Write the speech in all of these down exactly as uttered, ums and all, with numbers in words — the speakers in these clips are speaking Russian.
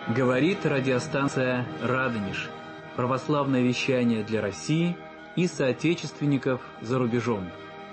Говорит радиостанция «Радонеж». Православное вещание для России и соотечественников за рубежом.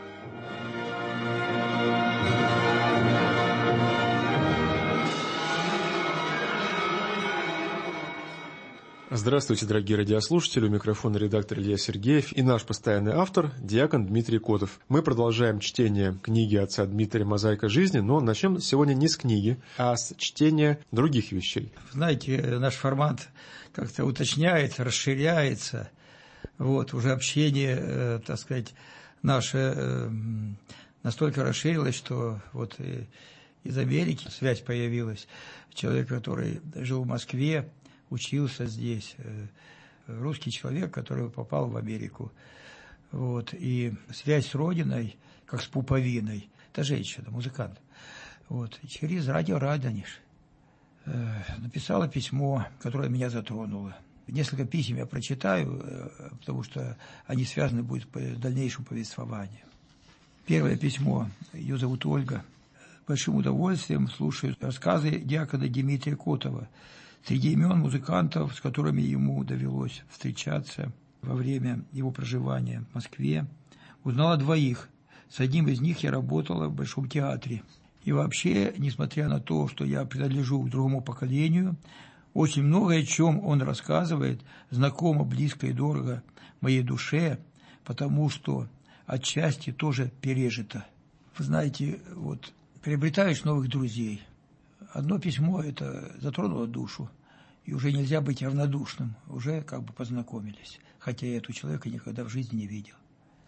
Здравствуйте, дорогие радиослушатели, у микрофона редактор Илья Сергеев и наш постоянный автор, диакон Дмитрий Котов. Мы продолжаем чтение книги отца Дмитрия «Мозаика жизни», но начнем сегодня не с книги, а с чтения других вещей. Знаете, наш формат как-то уточняется, расширяется, вот, уже общение, э, так сказать, наше э, настолько расширилось, что вот э, из Америки связь появилась, человек, который жил в Москве, учился здесь, русский человек, который попал в Америку. Вот. И связь с родиной, как с пуповиной, это женщина, музыкант. Вот. И через радио «Радонеж» написала письмо, которое меня затронуло. Несколько писем я прочитаю, потому что они связаны будут по дальнейшему повествованию. Первое письмо. Ее зовут Ольга. Большим удовольствием слушаю рассказы диакона Дмитрия Котова. Среди имен музыкантов, с которыми ему довелось встречаться во время его проживания в Москве, узнала двоих. С одним из них я работала в Большом театре. И вообще, несмотря на то, что я принадлежу к другому поколению, очень многое, о чем он рассказывает, знакомо, близко и дорого моей душе, потому что отчасти тоже пережито. Вы знаете, вот приобретаешь новых друзей. Одно письмо это затронуло душу, и уже нельзя быть равнодушным, уже как бы познакомились, хотя я этого человека никогда в жизни не видел.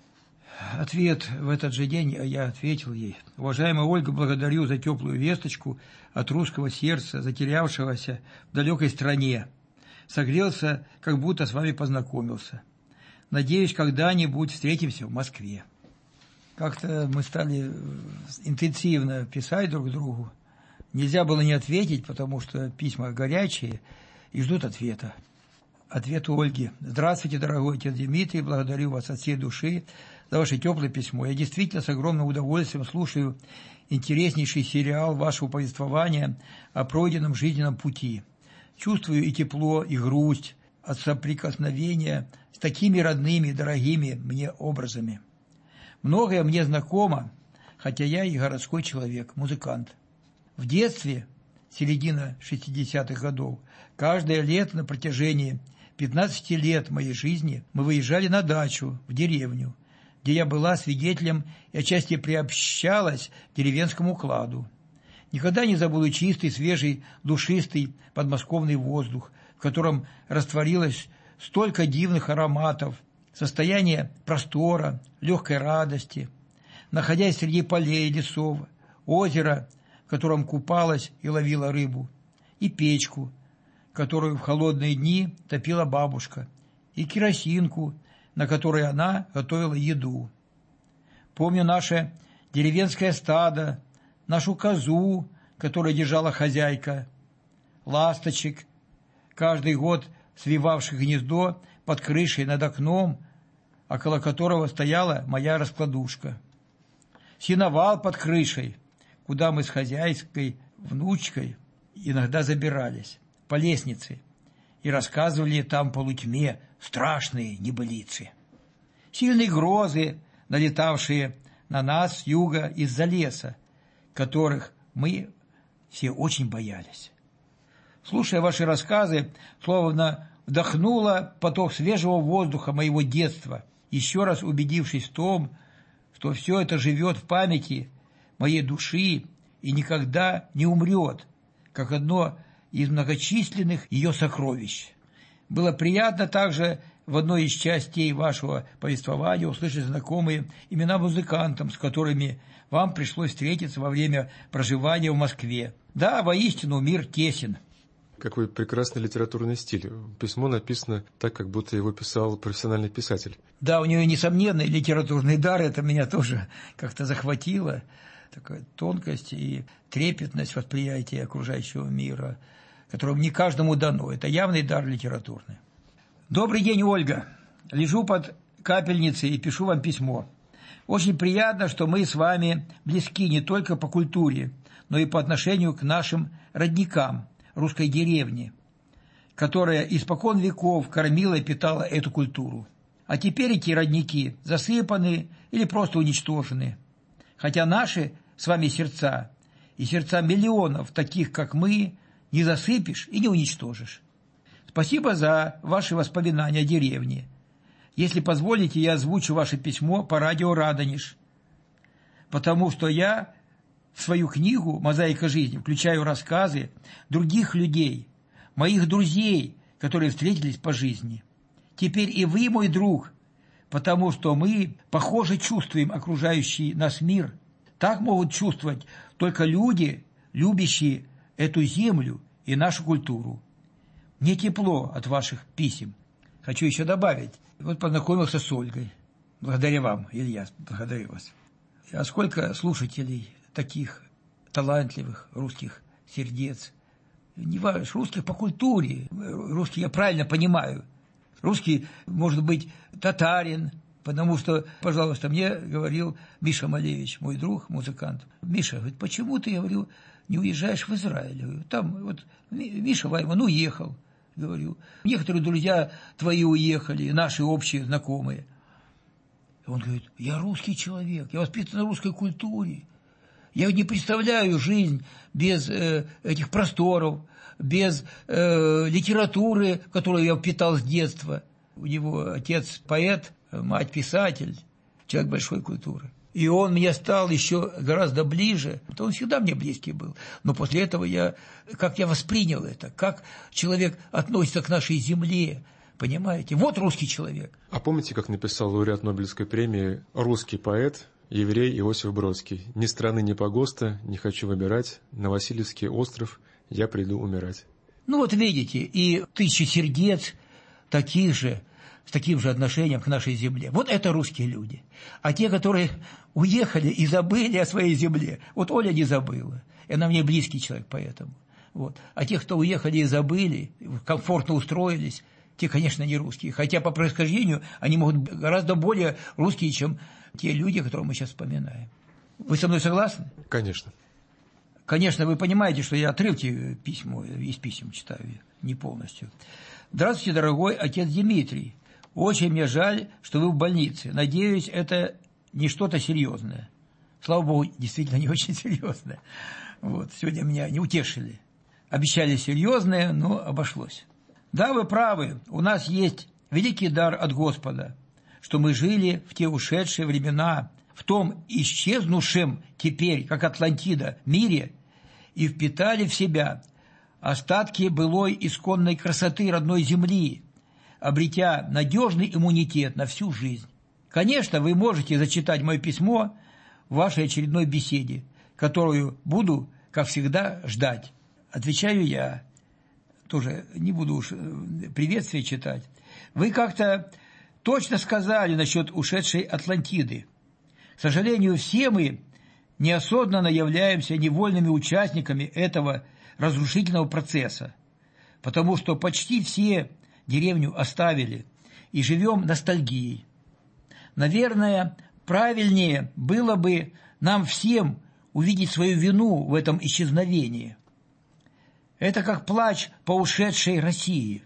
Ответ в этот же день я ответил ей: «Уважаемая Ольга, благодарю за теплую весточку от русского сердца, затерявшегося в далекой стране. Согрелся, как будто с вами познакомился. Надеюсь, когда-нибудь встретимся в Москве». Как-то мы стали интенсивно писать друг другу. Нельзя было не ответить, потому что письма горячие и ждут ответа. Ответ у Ольги. «Здравствуйте, дорогой отец Дмитрий, благодарю вас от всей души за ваше теплое письмо. Я действительно с огромным удовольствием слушаю интереснейший сериал вашего повествования о пройденном жизненном пути. Чувствую и тепло, и грусть от соприкосновения с такими родными, дорогими мне образами. Многое мне знакомо, хотя я и городской человек, музыкант. В детстве, середина шестидесятых годов, каждое лето на протяжении пятнадцати лет моей жизни мы выезжали на дачу, в деревню, где я была свидетелем и отчасти приобщалась к деревенскому укладу. Никогда не забуду чистый, свежий, душистый подмосковный воздух, в котором растворилось столько дивных ароматов, состояние простора, легкой радости, находясь среди полей, лесов, озера, в котором купалась и ловила рыбу, и печку, которую в холодные дни топила бабушка, и керосинку, на которой она готовила еду. Помню наше деревенское стадо, нашу козу, которую держала хозяйка, ласточек, каждый год свивавших гнездо под крышей над окном, около которого стояла моя раскладушка, сеновал под крышей, куда мы с хозяйской внучкой иногда забирались по лестнице и рассказывали там полутьме страшные небылицы. Сильные грозы, налетавшие на нас с юга из-за леса, которых мы все очень боялись. Слушая ваши рассказы, словно вдохнула поток свежего воздуха моего детства, еще раз убедившись в том, что все это живет в памяти моей души и никогда не умрет, как одно из многочисленных ее сокровищ. Было приятно также в одной из частей вашего повествования услышать знакомые имена музыкантам, с которыми вам пришлось встретиться во время проживания в Москве. Да, воистину, мир тесен. Какой прекрасный литературный стиль. Письмо написано так, как будто его писал профессиональный писатель. Да, у нее несомненный литературный дар, это меня тоже как-то захватило. Такая тонкость и трепетность восприятия окружающего мира, которому не каждому дано. Это явный дар литературный. Добрый день, Ольга. Лежу под капельницей и пишу вам письмо. Очень приятно, что мы с вами близки не только по культуре, но и по отношению к нашим родникам, русской деревни, которая испокон веков кормила и питала эту культуру. А теперь эти родники засыпаны или просто уничтожены. Хотя наши с вами сердца и сердца миллионов, таких как мы, не засыпешь и не уничтожишь. Спасибо за ваши воспоминания о деревне. Если позволите, я озвучу ваше письмо по радио «Радонеж», потому что я в свою книгу «Мозаика жизни» включаю рассказы других людей, моих друзей, которые встретились по жизни. Теперь и вы, мой друг, потому что мы, похоже, чувствуем окружающий нас мир. Так могут чувствовать только люди, любящие эту землю и нашу культуру. Мне тепло от ваших писем. Хочу еще добавить. Вот познакомился с Ольгой. Благодаря вам, Илья, благодарю вас. А сколько слушателей таких талантливых русских сердец? Не важно, русских по культуре. Русский я правильно понимаю. Русский, может быть, татарин, потому что, пожалуйста, мне говорил Миша Малевич, мой друг, музыкант. Миша, говорит, почему ты, я говорю, не уезжаешь в Израиль? Говорю, там вот Миша Вайман уехал, говорю. Некоторые друзья твои уехали, наши общие знакомые. Он говорит, я русский человек, я воспитан на русской культуре. Я не представляю жизнь без э, этих просторов, без э, литературы, которую я впитал с детства. У него отец поэт, мать писатель, человек большой культуры. И он мне стал еще гораздо ближе. Он всегда мне близкий был. Но после этого я, как я воспринял это, как человек относится к нашей земле, понимаете? Вот русский человек. А помните, как написал лауреат Нобелевской премии русский поэт, еврей Иосиф Бродский? «Ни страны, ни погоста не хочу выбирать, на Васильевский остров я приду умирать». Ну вот видите, и тысячи сердец таких же, с таким же отношением к нашей земле. Вот это русские люди. А те, которые уехали и забыли о своей земле, вот Оля не забыла, и она мне близкий человек поэтому. Вот. А те, кто уехали и забыли, комфортно устроились, те, конечно, не русские. Хотя по происхождению они могут быть гораздо более русские, чем те люди, которых мы сейчас вспоминаем. Вы со мной согласны? Конечно. Конечно, вы понимаете, что я отрывки письма, из писем читаю, не полностью. Здравствуйте, дорогой отец Дмитрий. Очень мне жаль, что вы в больнице. Надеюсь, это не что-то серьезное. Слава Богу, действительно не очень серьезное. Вот, сегодня меня не утешили. Обещали серьезное, но обошлось. Да, вы правы, у нас есть великий дар от Господа, что мы жили в те ушедшие времена, в том исчезнувшем теперь, как Атлантида, мире, и впитали в себя остатки былой исконной красоты родной земли, обретя надежный иммунитет на всю жизнь. Конечно, вы можете зачитать мое письмо в вашей очередной беседе, которую буду, как всегда, ждать. Отвечаю я. Тоже не буду уж приветствие читать. Вы как-то точно сказали насчет ушедшей Атлантиды. К сожалению, все мы неосознанно являемся невольными участниками этого разрушительного процесса, потому что почти все деревню оставили и живем ностальгией. Наверное, правильнее было бы нам всем увидеть свою вину в этом исчезновении. Это как плач по ушедшей России.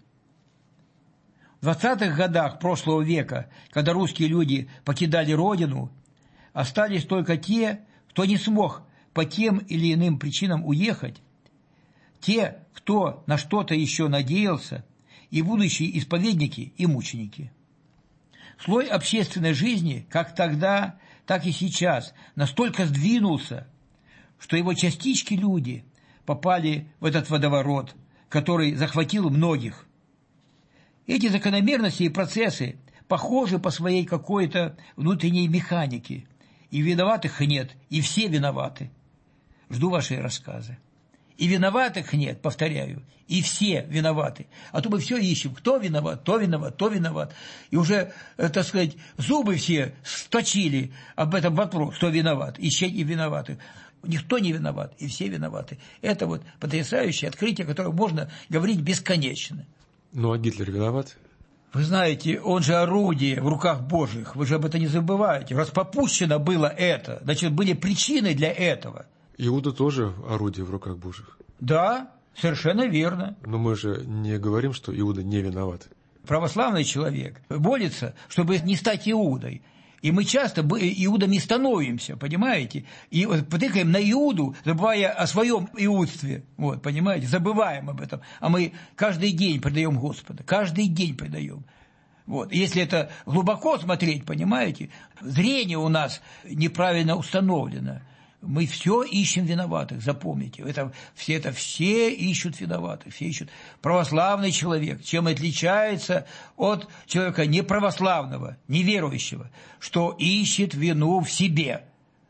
В двадцатых годах прошлого века, когда русские люди покидали родину, остались только те, кто не смог по тем или иным причинам уехать, те, кто на что-то еще надеялся, и будущие исповедники и мученики. Слой общественной жизни, как тогда, так и сейчас, настолько сдвинулся, что его частички люди попали в этот водоворот, который захватил многих. Эти закономерности и процессы похожи по своей какой-то внутренней механике, и виноватых нет, и все виноваты. Жду ваши рассказы. И виноватых нет, повторяю, и все виноваты. А то мы все ищем, кто виноват, то виноват, то виноват. И уже, так сказать, зубы все сточили об этом вопрос, кто виноват, ищите и виноваты. Никто не виноват, и все виноваты. Это вот потрясающее открытие, которое можно говорить бесконечно. Ну, а Гитлер виноват? Вы знаете, он же орудие в руках Божьих, вы же об этом не забываете. Раз попущено было это, значит, были причины для этого. Иуда тоже орудие в руках Божьих. Да, Совершенно верно. Но мы же не говорим, что Иуда не виноват. Православный человек борется, чтобы не стать Иудой. И мы часто иудами становимся, понимаете? И вот потыкаем на Иуду, забывая о своем иудстве. Вот, понимаете? Забываем об этом. А мы каждый день предаем Господа. Каждый день предаем. Вот. И если это глубоко смотреть, понимаете, зрение у нас неправильно установлено. Мы все ищем виноватых, запомните. Это, все, это все ищут виноватых, все ищут. Православный человек, чем отличается от человека неправославного, неверующего, что ищет вину в себе.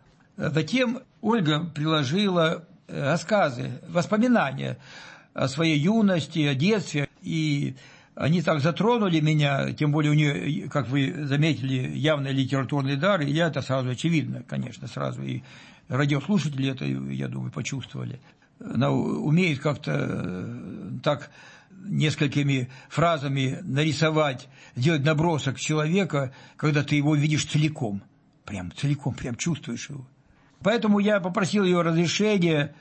Затем Ольга приложила рассказы, воспоминания о своей юности, о детстве, и они так затронули меня, тем более у нее, как вы заметили, явный литературный дар, и я это сразу очевидно, конечно, сразу и радиослушатели это, я думаю, почувствовали. Она умеет как-то так несколькими фразами нарисовать, сделать набросок человека, когда ты его видишь целиком. Прям целиком, прям чувствуешь его. Поэтому я попросил ее разрешения,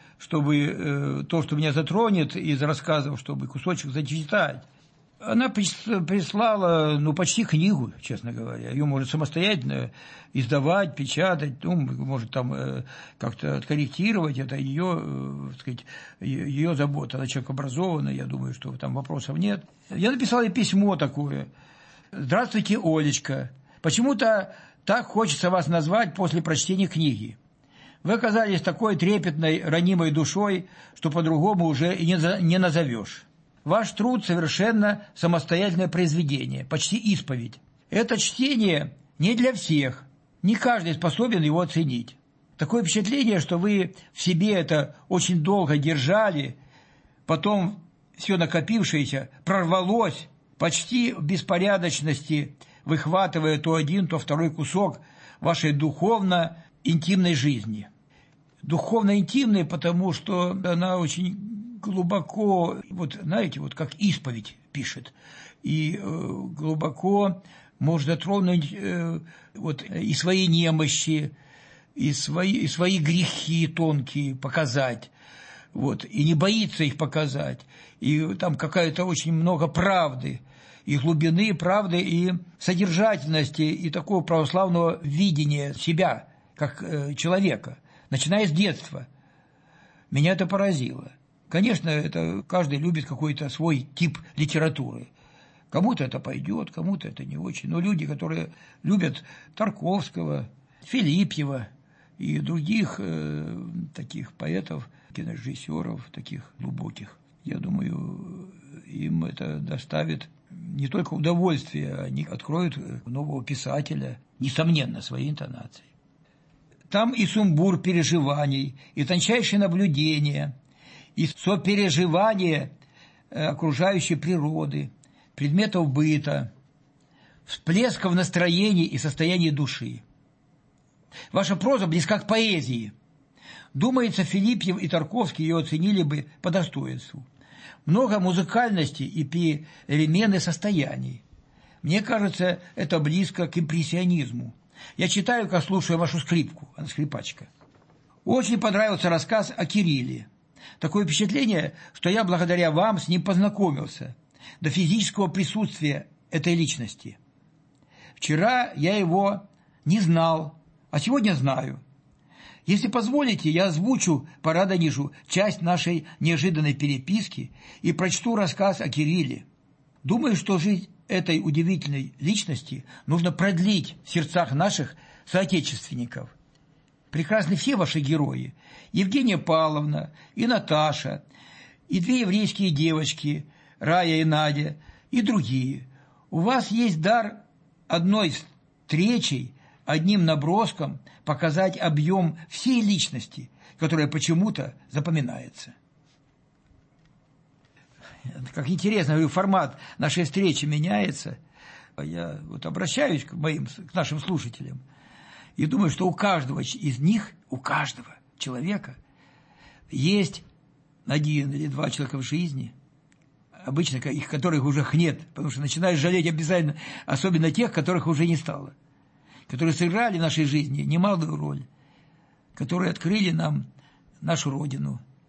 чтобы то, что меня затронет из рассказов, чтобы кусочек зачитать. Она прислала, ну, почти книгу, честно говоря. Ее может самостоятельно издавать, печатать, ну, может там э, как-то откорректировать. Это ее, э, так сказать, ее забота. Она человек образованный, я думаю, что там вопросов нет. Я написал ей письмо такое. «Здравствуйте, Олечка. Почему-то так хочется вас назвать после прочтения книги. Вы оказались такой трепетной, ранимой душой, что по-другому уже и не назовешь. Ваш труд совершенно самостоятельное произведение, почти исповедь. Это чтение не для всех, не каждый способен его оценить. Такое впечатление, что вы в себе это очень долго держали, потом все накопившееся прорвалось, почти в беспорядочности, выхватывая то один, то второй кусок вашей духовно-интимной жизни. Духовно-интимной, потому что она очень глубоко, вот знаете, вот как исповедь пишет, и э, глубоко может затронуть э, вот, и свои немощи, и свои, и свои грехи тонкие показать, вот, и не боится их показать, и там какая-то очень много правды, и глубины правды, и содержательности, и такого православного видения себя, как э, человека, начиная с детства. Меня это поразило. Конечно, это каждый любит какой-то свой тип литературы. Кому-то это пойдет, кому-то это не очень. Но люди, которые любят Тарковского, Филипьева и других э, таких поэтов, кинорежиссеров, таких глубоких, я думаю, им это доставит не только удовольствие, они откроют нового писателя, несомненно, своей интонацией. Там и сумбур переживаний, и тончайшие наблюдения, и сопереживание окружающей природы, предметов быта, всплесков настроений и состояния души. Ваша проза близка к поэзии. Думается, Филипьев и Тарковский ее оценили бы по достоинству. Много музыкальности и перемены состояний. Мне кажется, это близко к импрессионизму. Я читаю, как слушаю вашу скрипку, она скрипачка. Очень понравился рассказ о Кирилле. Такое впечатление, что я благодаря вам с ним познакомился, до физического присутствия этой личности. Вчера я его не знал, а сегодня знаю. Если позволите, я озвучу по Радонежу часть нашей неожиданной переписки и прочту рассказ о Кирилле. Думаю, что жизнь этой удивительной личности нужно продлить в сердцах наших соотечественников. Прекрасны все ваши герои. Евгения Павловна и Наташа, и две еврейские девочки, Рая и Надя, и другие. У вас есть дар одной встречей, одним наброском показать объем всей личности, которая почему-то запоминается. Как интересно, формат нашей встречи меняется. Я вот обращаюсь к моим, к нашим слушателям и думаю, что у каждого из них, у каждого человека есть один или два человека в жизни, обычно их, которых уже нет, потому что начинаешь жалеть обязательно, особенно тех, которых уже не стало, которые сыграли в нашей жизни немалую роль, которые открыли нам нашу Родину,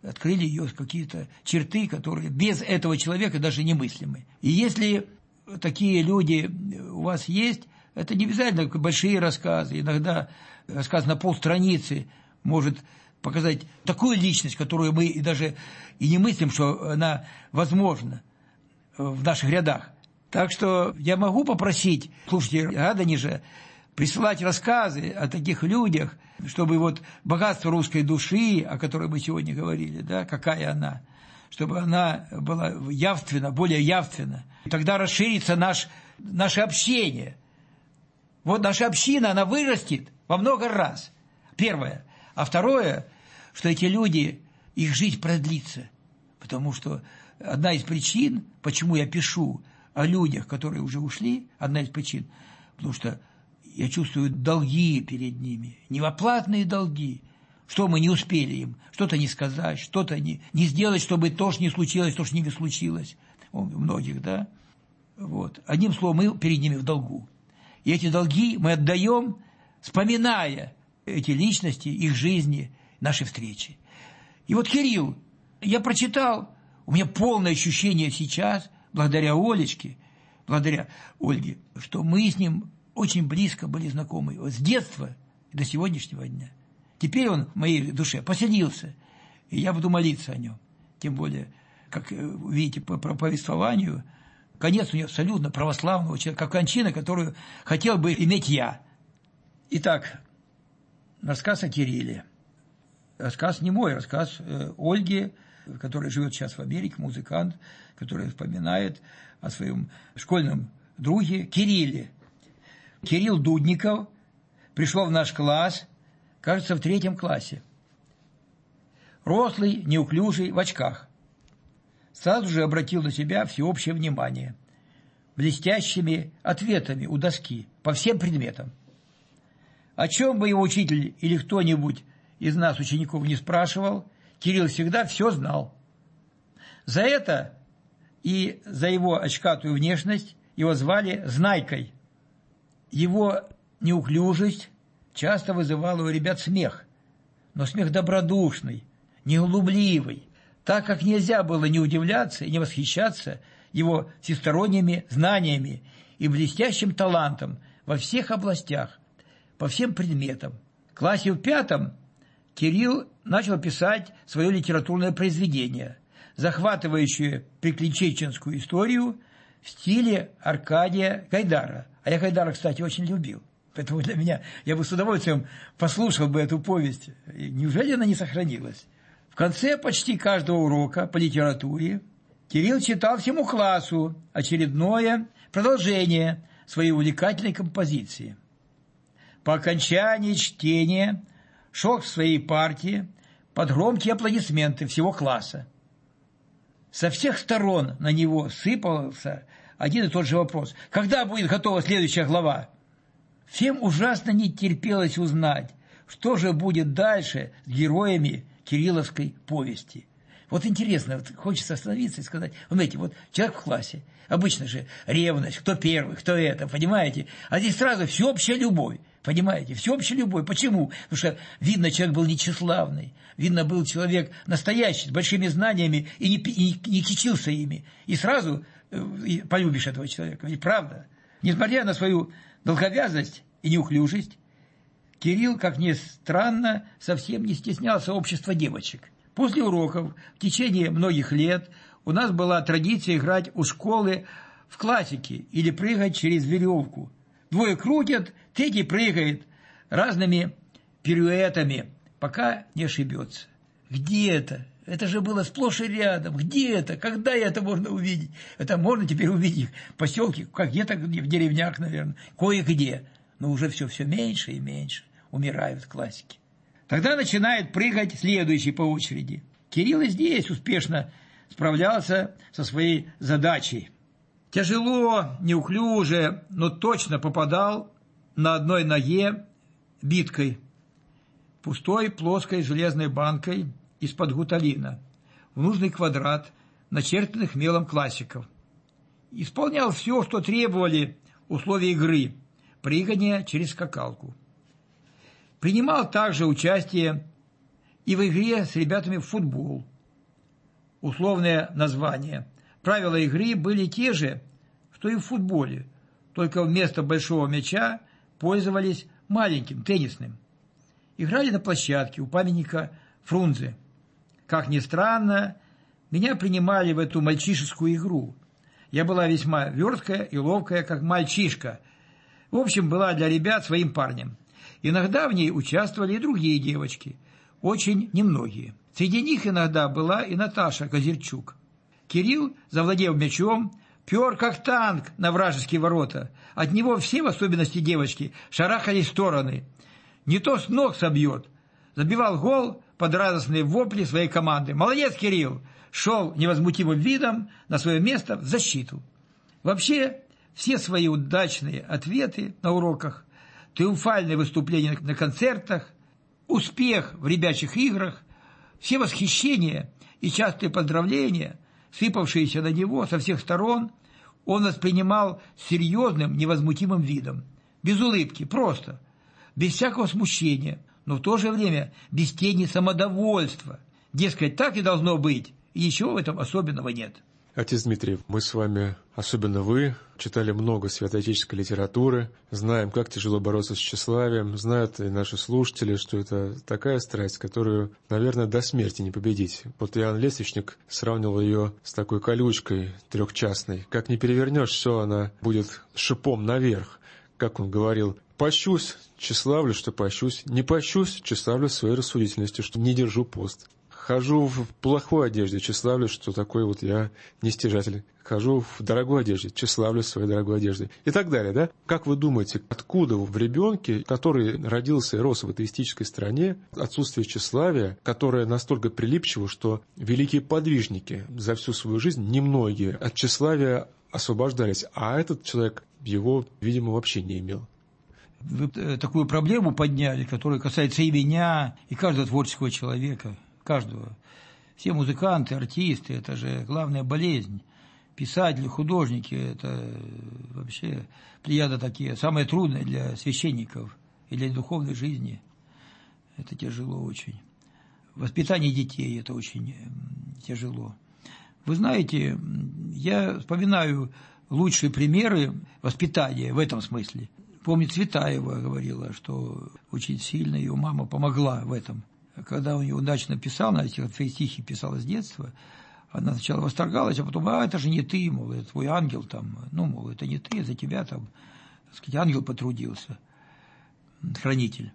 открыли ее какие-то черты, которые без этого человека даже немыслимы. И если такие люди у вас есть, это не обязательно большие рассказы. Иногда рассказ на полстраницы может показать такую личность, которую мы и даже и не мыслим, что она возможна в наших рядах. Так что я могу попросить слушателей Радонежа присылать рассказы о таких людях, чтобы вот богатство русской души, о которой мы сегодня говорили, да, какая она, чтобы она была явственна, более явственна. Тогда расширится наш, наше общение. Вот наша община, она вырастет во много раз. Первое. А второе, что эти люди, их жизнь продлится. Потому что одна из причин, почему я пишу о людях, которые уже ушли, одна из причин, потому что я чувствую долги перед ними, невоплатные долги. Что мы не успели им, что-то не сказать, что-то не, не сделать, чтобы тоже не случилось, то, что не случилось. У многих, да? Вот. Одним словом, мы перед ними в долгу. И эти долги мы отдаем, вспоминая эти личности, их жизни, наши встречи. И вот Кирилл, я прочитал, у меня полное ощущение сейчас, благодаря Олечке, благодаря Ольге, что мы с ним очень близко были знакомы вот с детства до сегодняшнего дня. Теперь он в моей душе поселился, и я буду молиться о нем. Тем более, как вы видите по повествованию, конец у него абсолютно православного человека, как кончина, которую хотел бы иметь я. Итак, рассказ о Кирилле. Рассказ не мой, рассказ Ольги, которая живет сейчас в Америке, музыкант, который вспоминает о своем школьном друге Кирилле. Кирилл Дудников пришел в наш класс, кажется, в третьем классе. Рослый, неуклюжий, в очках. Сразу же обратил на себя всеобщее внимание. Блестящими ответами у доски по всем предметам. О чем бы его учитель или кто-нибудь из нас, учеников, не спрашивал, Кирилл всегда все знал. За это и за его очкатую внешность его звали Знайкой. Его неуклюжесть часто вызывала у ребят смех, но смех добродушный, неуглубливый, так как нельзя было не удивляться и не восхищаться его всесторонними знаниями и блестящим талантом во всех областях, по всем предметам. В классе в пятом Кирилл начал писать свое литературное произведение, захватывающее приключенческую историю в стиле Аркадия Гайдара. А я Гайдара, кстати, очень любил. Поэтому для меня, я бы с удовольствием послушал бы эту повесть. И неужели она не сохранилась? В конце почти каждого урока по литературе Кирилл читал всему классу очередное продолжение своей увлекательной композиции. По окончании чтения шел к своей партии под громкие аплодисменты всего класса. Со всех сторон на него сыпался один и тот же вопрос. Когда будет готова следующая глава? Всем ужасно не терпелось узнать, что же будет дальше с героями кирилловской повести. Вот интересно, вот хочется остановиться и сказать, вы знаете, вот человек в классе, обычно же ревность, кто первый, кто это, понимаете? А здесь сразу всеобщая любовь, понимаете? Всеобщая любовь. Почему? Потому что, видно, человек был не тщеславный, видно, был человек настоящий, с большими знаниями и не, и не кичился ими. И сразу и полюбишь этого человека. Ведь правда? Несмотря на свою долговязость и неуклюжесть, Кирилл, как ни странно, совсем не стеснялся общества девочек. После уроков в течение многих лет у нас была традиция играть у школы в классики или прыгать через веревку. Двое крутят, третий прыгает разными пируэтами, пока не ошибется. Где это? Это же было сплошь и рядом. Где это? Когда это можно увидеть? Это можно теперь увидеть в поселке, как где-то в деревнях, наверное, кое-где. Но уже все, все меньше и меньше умирают классики. Тогда начинает прыгать следующий по очереди. Кирилл и здесь успешно справлялся со своей задачей. Тяжело, неуклюже, но точно попадал на одной ноге биткой, пустой плоской железной банкой из-под гуталина, в нужный квадрат, начертанных мелом классиков. Исполнял все, что требовали условия игры, прыгания через скакалку. Принимал также участие и в игре с ребятами в футбол, условное название. Правила игры были те же, что и в футболе, только вместо большого мяча пользовались маленьким, теннисным. Играли на площадке у памятника Фрунзе. Как ни странно, меня принимали в эту мальчишескую игру. Я была весьма верткая и ловкая, как мальчишка. В общем, была для ребят своим парнем. Иногда в ней участвовали и другие девочки, очень немногие. Среди них иногда была и Наташа Козерчук. Кирилл, завладев мячом, пер как танк на вражеские ворота. От него все, в особенности девочки, шарахались в стороны. Не то с ног собьет. Забивал гол под радостные вопли своей команды. «Молодец, Кирилл!» Шел невозмутимым видом на свое место в защиту. Вообще, все свои удачные ответы на уроках, триумфальные выступления на концертах, успех в ребячих играх, все восхищения и частые поздравления, сыпавшиеся на него со всех сторон, он воспринимал с серьезным, невозмутимым видом, без улыбки, просто, без всякого смущения, но в то же время без тени самодовольства. Дескать, так и должно быть, и ничего в этом особенного нет. Отец Дмитрий, мы с вами, особенно вы, читали много святоотеческой литературы, знаем, как тяжело бороться с тщеславием, знают и наши слушатели, что это такая страсть, которую, наверное, до смерти не победить. Вот Иоанн Лествичник сравнивал ее с такой колючкой трехчастной. Как ни перевернешь, все она будет шипом наверх. Как он говорил, пощусь, тщеславлю, что пощусь, не пощусь, тщеславлю своей рассудительностью, что не держу пост. Хожу в плохой одежде, тщеславлю, что такой вот я нестяжатель. Хожу в дорогой одежде, тщеславлю своей дорогой одеждой. И так далее, да? Как вы думаете, откуда в ребенке, который родился и рос в атеистической стране, отсутствие тщеславия, которое настолько прилипчиво, что великие подвижники за всю свою жизнь, немногие, от тщеславия освобождались, а этот человек его, видимо, вообще не имел? Вы такую проблему подняли, которая касается и меня, и каждого творческого человека. Каждого. Все музыканты, артисты, это же главная болезнь. Писатели, художники, это вообще плеяда такие, самое трудное для священников и для духовной жизни. Это тяжело очень. Воспитание детей – это очень тяжело. Вы знаете, я вспоминаю лучшие примеры воспитания в этом смысле. Помню, Цветаева говорила, что очень сильно ее мама помогла в этом. Когда он ее удачно писал, на этих стихи писала с детства, она сначала восторгалась, а потом, а это же не ты, мол, это твой ангел там, ну, мол, это не ты, за тебя там, так сказать, ангел потрудился, хранитель.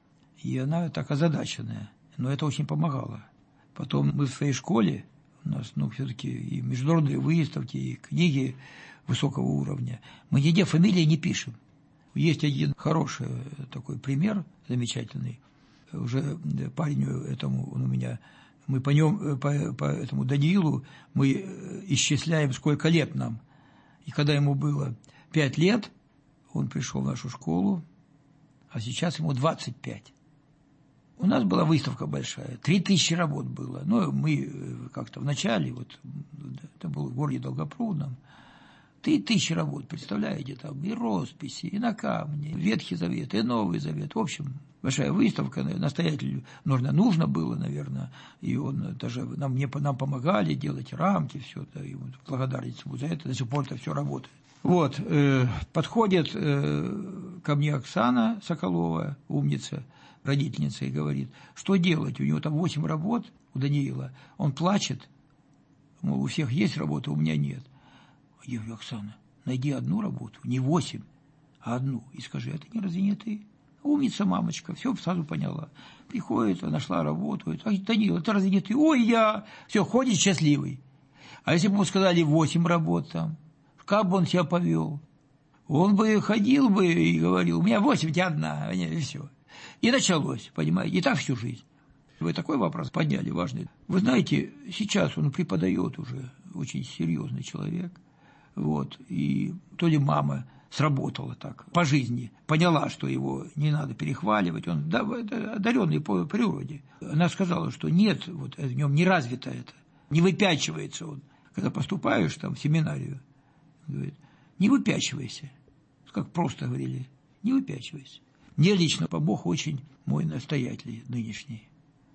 И она так озадаченная, но это очень помогало. Потом мы в своей школе, у нас, ну, все-таки и международные выставки, и книги высокого уровня, мы нигде фамилии не пишем. Есть один хороший такой пример, замечательный. Уже парню этому, он у меня, мы по нем, по, по этому Даниилу, мы исчисляем, сколько лет нам. И когда ему было пять лет, он пришел в нашу школу, а сейчас ему двадцать пять. У нас была выставка большая, три тысячи работ было. Ну, мы как-то в начале, вот, это было в городе Долгопрудном, три тысячи работ, представляете, там и росписи, и на камне, Ветхий Завет, и Новый Завет. В общем, большая выставка, настоятелю нужно, нужно было, наверное, и он даже нам, мне, нам помогали делать рамки, все это, и вот благодарность ему за это, до сих пор это все работает. Вот, э, подходит э, ко мне Оксана Соколова, умница, родительница, и говорит, что делать, у него там восемь работ, у Даниила, он плачет, мол, у всех есть работа, у меня нет. Я говорю, Оксана, найди одну работу, не восемь, а одну, и скажи, это не разве не ты? Умница, мамочка, все сразу поняла. Приходит, нашла работу, а Данил, это разве не ты? Ой, я, все, ходит счастливый. А если бы ему сказали восемь работ там, как бы он себя повел? Он бы ходил бы и говорил, у меня восемь, у тебя одна, и все. И началось, понимаете, и так всю жизнь. Вы такой вопрос подняли, важный. Вы знаете, сейчас он преподает уже, очень серьезный человек. Вот, и то ли мама сработала так по жизни, поняла, что его не надо перехваливать, он одаренный по природе. Она сказала, что нет, вот в нем не развито это, не выпячивается он. Когда поступаешь там в семинарию, говорит, не выпячивайся, как просто говорили, не выпячивайся. Мне лично Бог очень мой настоятель нынешний.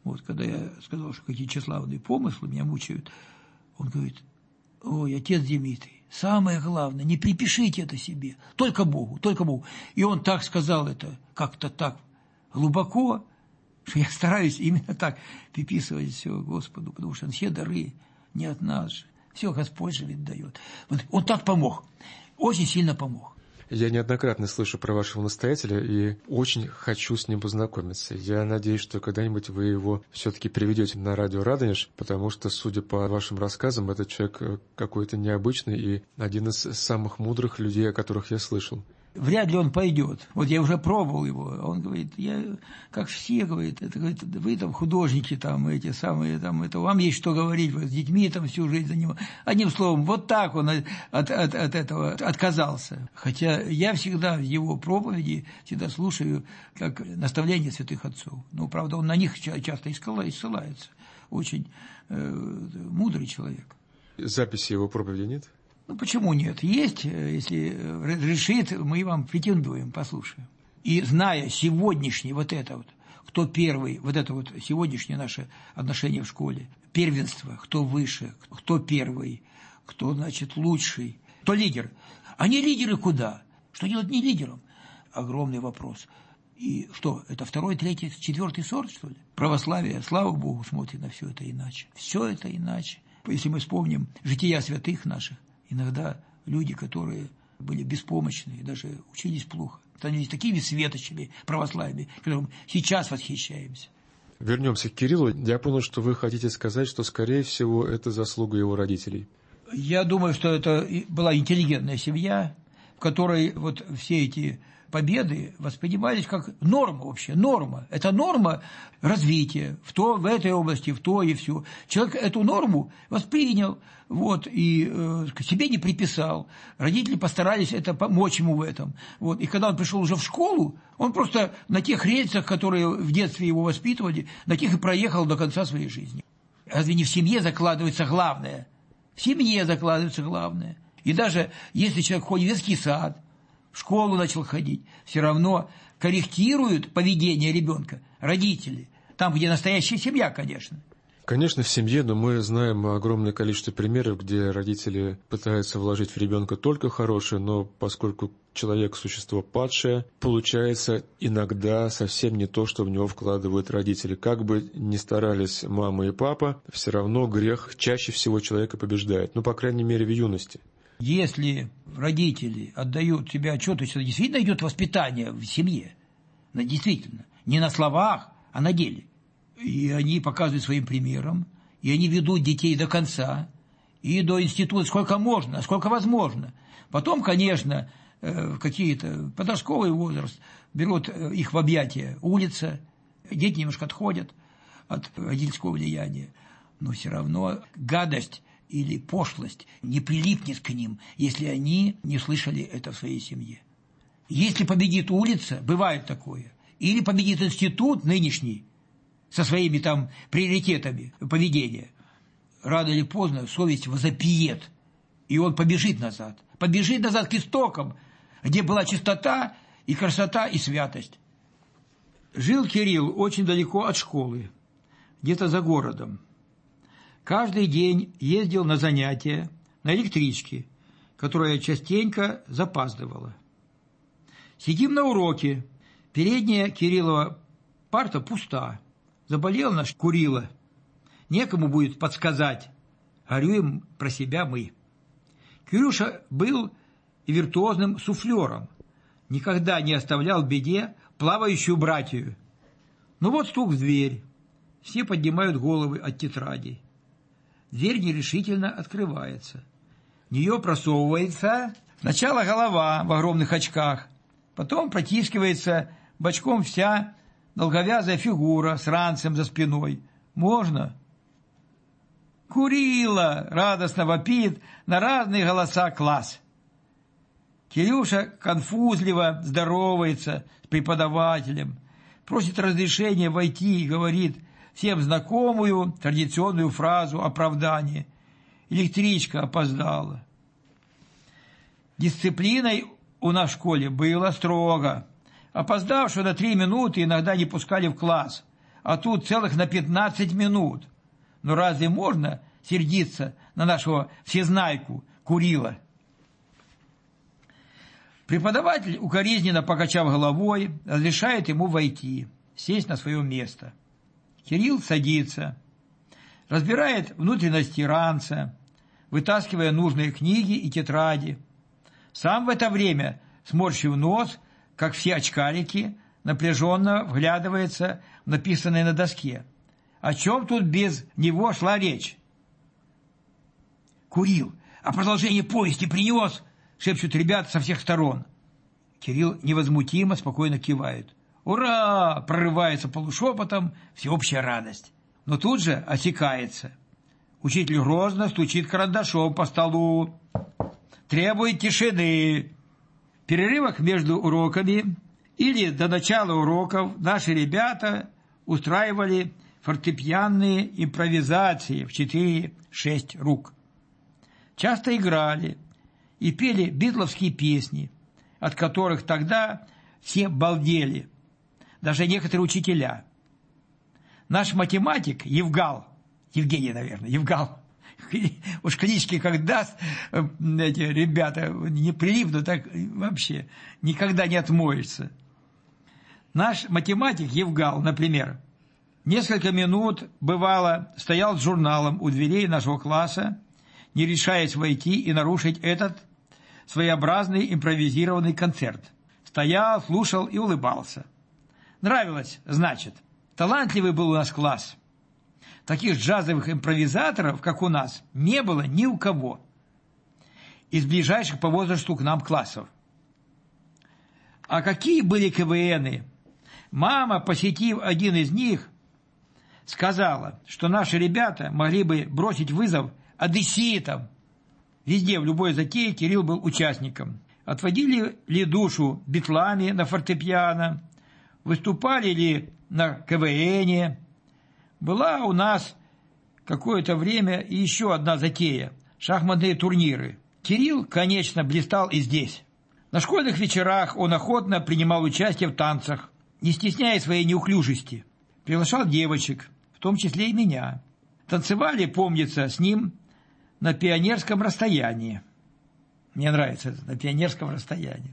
Вот, когда я сказал, что какие тщеславные помыслы меня мучают, он говорит: ой, отец Дмитрий, самое главное, не припишите это себе, только Богу, только Богу. И он так сказал это, как-то так глубоко, что я стараюсь именно так приписывать все Господу, потому что все дары не от нас же, все Господь же ведь дает. Вот он так помог, очень сильно помог. Я неоднократно слышу про вашего настоятеля и очень хочу с ним познакомиться. Я надеюсь, что когда-нибудь вы его все-таки приведете на радио Радонеж, потому что, судя по вашим рассказам, этот человек какой-то необычный и один из самых мудрых людей, о которых я слышал. Вряд ли он пойдет. Вот я уже пробовал его. Он говорит: я, как все, говорит, это, говорит, вы там художники, там, эти самые, там, это, вам есть что говорить, вы с детьми там всю жизнь занимаетесь. Одним словом, вот так он от, от, от этого отказался. Хотя я всегда в его проповеди всегда слушаю как наставление святых отцов. Ну, правда, он на них часто и ссылается. Очень э, мудрый человек. Записи его проповеди нет? Ну, почему нет? Есть, если решит, мы вам претендуем, послушаем. И зная сегодняшний вот это вот, кто первый, вот это вот сегодняшнее наше отношение в школе, первенство, кто выше, кто первый, кто, значит, лучший, кто лидер. Они лидеры куда? Что делать не лидером? Огромный вопрос. И что, это второй, третий, четвертый сорт, что ли? Православие, слава Богу, смотрит на все это иначе. Все это иначе. Если мы вспомним жития святых наших, иногда люди, которые были беспомощны, даже учились плохо, становились такими светочами православными, которым сейчас восхищаемся. Вернемся к Кириллу. Я понял, что вы хотите сказать, что, скорее всего, это заслуга его родителей. Я думаю, что это была интеллигентная семья, в которой вот все эти победы воспринимались как норма вообще, норма. Это норма развития в, то, в этой области, в то и все. Человек эту норму воспринял, вот, и э, к себе не приписал. Родители постарались это помочь ему в этом. Вот. И когда он пришел уже в школу, он просто на тех рельсах, которые в детстве его воспитывали, на тех и проехал до конца своей жизни. Разве не в семье закладывается главное? В семье закладывается главное. И даже если человек ходит в детский сад, в школу начал ходить, все равно корректируют поведение ребенка родители. Там, где настоящая семья, конечно. Конечно, в семье, но мы знаем огромное количество примеров, где родители пытаются вложить в ребенка только хорошее, но поскольку человек – существо падшее, получается иногда совсем не то, что в него вкладывают родители. Как бы ни старались мама и папа, все равно грех чаще всего человека побеждает, ну, по крайней мере, в юности. Если родители отдают себе отчет, то есть действительно идет воспитание в семье, действительно, не на словах, а на деле. И они показывают своим примером, и они ведут детей до конца, и до института сколько можно, сколько возможно. Потом, конечно, какие-то подростковый возраст, берут их в объятия улица, дети немножко отходят от родительского влияния, но все равно гадость или пошлость не прилипнет к ним, если они не слышали это в своей семье. Если победит улица, бывает такое, или победит институт нынешний со своими там приоритетами поведения, рано или поздно совесть возопьет, и он побежит назад, побежит назад к истокам, где была чистота и красота и святость. Жил Кирилл очень далеко от школы, где-то за городом. Каждый день ездил на занятия на электричке, которая частенько запаздывала. Сидим на уроке. Передняя Кириллова парта пуста. Заболел наш Курила. Некому будет подсказать. Горюем про себя мы. Кирюша был и виртуозным суфлером. Никогда не оставлял в беде плавающую братью. Ну вот стук в дверь. Все поднимают головы от тетрадей. Дверь нерешительно открывается. В нее просовывается сначала голова в огромных очках, потом протискивается бочком вся долговязая фигура с ранцем за спиной. «Можно?» «Курила!» — радостно вопит на разные голоса класс. Кирюша конфузливо здоровается с преподавателем, просит разрешения войти и говорит всем знакомую традиционную фразу оправдания. Электричка опоздала. Дисциплиной у нас в школе было строго. Опоздавшего на три минуты иногда не пускали в класс. а тут целых на пятнадцать минут. Но разве можно сердиться на нашего всезнайку Курила? Преподаватель, укоризненно покачав головой, разрешает ему войти, сесть на свое место. Кирилл садится, разбирает внутренности ранца, вытаскивая нужные книги и тетради. Сам в это время, сморщив нос, как все очкарики, напряженно вглядывается в написанное на доске. О чем тут без него шла речь? «Курил, а продолжение повести принес?» — шепчут ребята со всех сторон. Кирилл невозмутимо, спокойно кивает. «Ура!» — прорывается полушепотом всеобщая радость. Но тут же осекается. Учитель грозно стучит карандашом по столу. Требует тишины. В перерывах между уроками или до начала уроков наши ребята устраивали фортепианные импровизации в четыре-шесть рук. Часто играли и пели битловские песни, от которых тогда все балдели, даже некоторые учителя. Наш математик Евгал, Евгений, наверное, Евгал, уж клички как даст, эти ребята не прилипнут, так вообще никогда не отмоешься. Наш математик Евгал, например, несколько минут, бывало, стоял с журналом у дверей нашего класса, не решаясь войти и нарушить этот своеобразный импровизированный концерт. Стоял, слушал и улыбался. Нравилось, значит. Талантливый был у нас класс. Таких джазовых импровизаторов, как у нас, не было ни у кого из ближайших по возрасту к нам классов. А какие были КВНы? Мама, посетив один из них, сказала, что наши ребята могли бы бросить вызов одесситам. Везде, в любой затее Кирилл был участником. Отводили ли душу битлами на фортепиано, выступали ли на КВНе. Была у нас какое-то время и еще одна затея – шахматные турниры. Кирилл, конечно, блистал и здесь. На школьных вечерах он охотно принимал участие в танцах, не стесняя своей неуклюжести. Приглашал девочек, в том числе и меня. Танцевали, помнится, с ним на пионерском расстоянии. Мне нравится это, на пионерском расстоянии.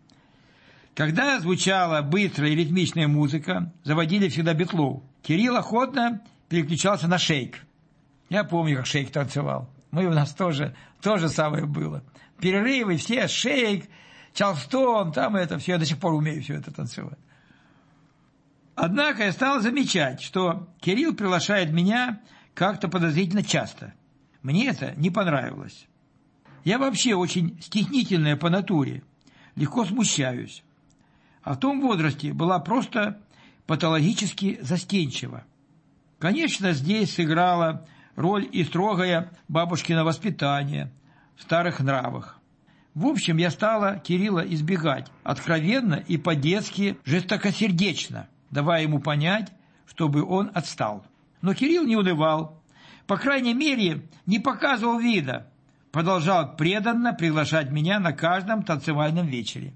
Когда звучала быстрая и ритмичная музыка, заводили всегда битлов. Кирилл охотно переключался на шейк. Я помню, как шейк танцевал. Мы у нас тоже то же самое было. Перерывы все, шейк, чарльстон, там это все. Я до сих пор умею все это танцевать. Однако я стал замечать, что Кирилл приглашает меня как-то подозрительно часто. Мне это не понравилось. Я вообще очень стеснительная по натуре, легко смущаюсь. А в том возрасте была просто патологически застенчива. Конечно, здесь сыграла роль и строгое бабушкино воспитание в старых нравах. В общем, я стала Кирилла избегать откровенно и по-детски жестокосердечно, давая ему понять, чтобы он отстал. Но Кирилл не унывал, по крайней мере, не показывал вида, продолжал преданно приглашать меня на каждом танцевальном вечере.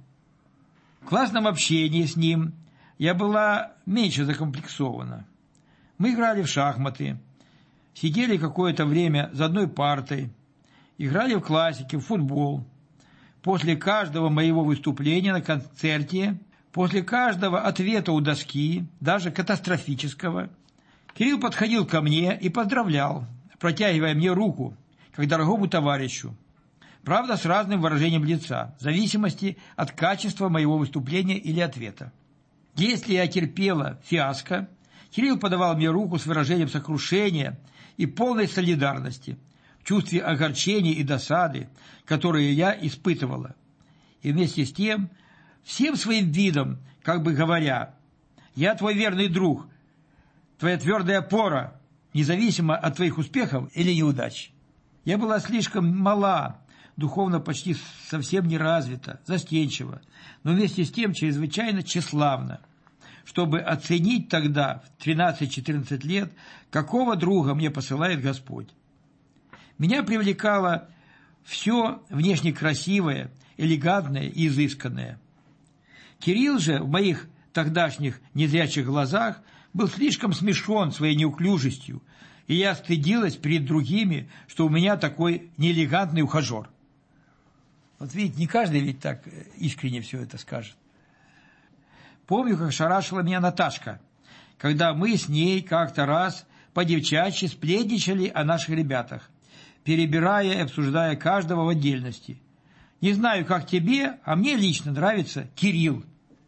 В классном общении с ним я была меньше закомплексована. Мы играли в шахматы, сидели какое-то время за одной партой, играли в классики, в футбол. После каждого моего выступления на концерте, после каждого ответа у доски, даже катастрофического, Кирилл подходил ко мне и поздравлял, протягивая мне руку, как дорогому товарищу. Правда, с разным выражением лица, в зависимости от качества моего выступления или ответа. Если я терпела фиаско, Кирилл подавал мне руку с выражением сокрушения и полной солидарности, в чувстве огорчения и досады, которые я испытывала. И вместе с тем, всем своим видом, как бы говоря, «Я твой верный друг, твоя твердая опора, независимо от твоих успехов или неудач». Я была слишком мала, духовно почти совсем не развита, застенчива, но вместе с тем чрезвычайно тщеславна, чтобы оценить тогда, в тринадцать-четырнадцать лет, какого друга мне посылает Господь. Меня привлекало все внешне красивое, элегантное и изысканное. Кирилл же в моих тогдашних незрячих глазах был слишком смешон своей неуклюжестью, и я стыдилась перед другими, что у меня такой неэлегантный ухажер. Вот видите, не каждый ведь так искренне все это скажет. Помню, как шарашила меня Наташка, когда мы с ней как-то раз по-девчачьи сплетничали о наших ребятах, перебирая и обсуждая каждого в отдельности. Не знаю, как тебе, а мне лично нравится Кирилл.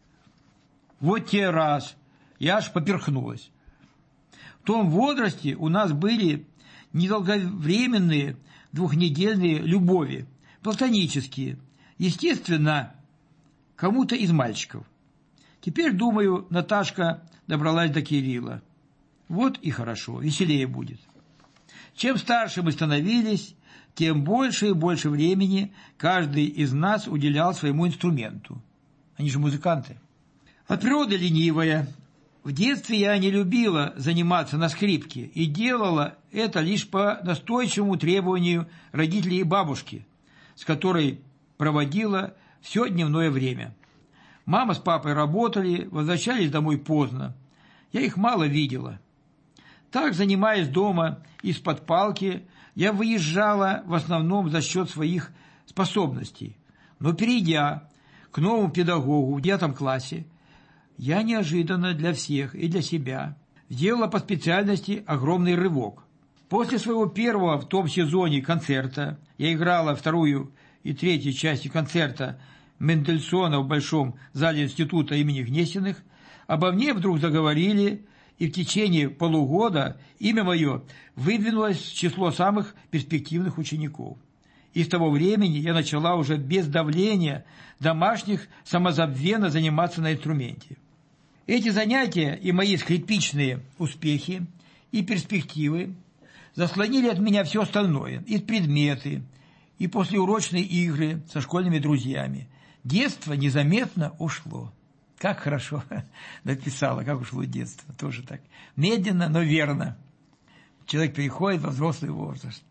Вот те раз, я аж поперхнулась. В том возрасте у нас были недолговременные двухнедельные любови, платонические, естественно, кому-то из мальчиков. Теперь, думаю, Наташка добралась до Кирилла. Вот и хорошо, веселее будет. Чем старше мы становились, тем больше и больше времени каждый из нас уделял своему инструменту. Они же музыканты. От природы ленивая. В детстве я не любила заниматься на скрипке и делала это лишь по настойчивому требованию родителей и бабушки, с которой проводила все дневное время. Мама с папой работали, возвращались домой поздно. Я их мало видела. Так, занимаясь дома из-под палки, я выезжала в основном за счет своих способностей. Но перейдя к новому педагогу в девятом классе, я неожиданно для всех и для себя сделала по специальности огромный рывок. После своего первого в том сезоне концерта я играла вторую и третью части концерта Мендельсона в Большом зале института имени Гнесиных, обо мне вдруг заговорили, и в течение полугода имя мое выдвинулось в число самых перспективных учеников. И с того времени я начала уже без давления домашних самозабвенно заниматься на инструменте. Эти занятия и мои скрипичные успехи и перспективы заслонили от меня все остальное, и предметы, и послеурочные игры со школьными друзьями. Детство незаметно ушло. Как хорошо написала, как ушло детство. Тоже так. Медленно, но верно. Человек переходит во взрослый возраст.